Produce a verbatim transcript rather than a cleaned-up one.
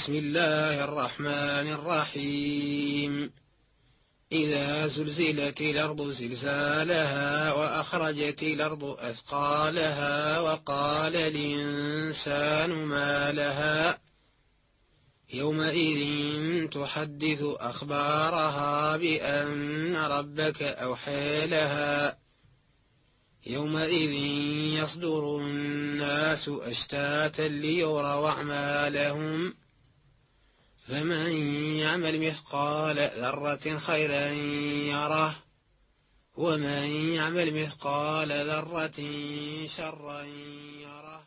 بسم الله الرحمن الرحيم إذا زلزلت الأرض زلزالها وأخرجت الأرض أثقالها وقال الإنسان ما لها يومئذ تحدث أخبارها بأن ربك أوحى لها يومئذ يصدر الناس أشتاتا ليروا أعمالهم فمن يعمل مثقال ذرة خيرا يره ومن يعمل مثقال ذرة شرا يره.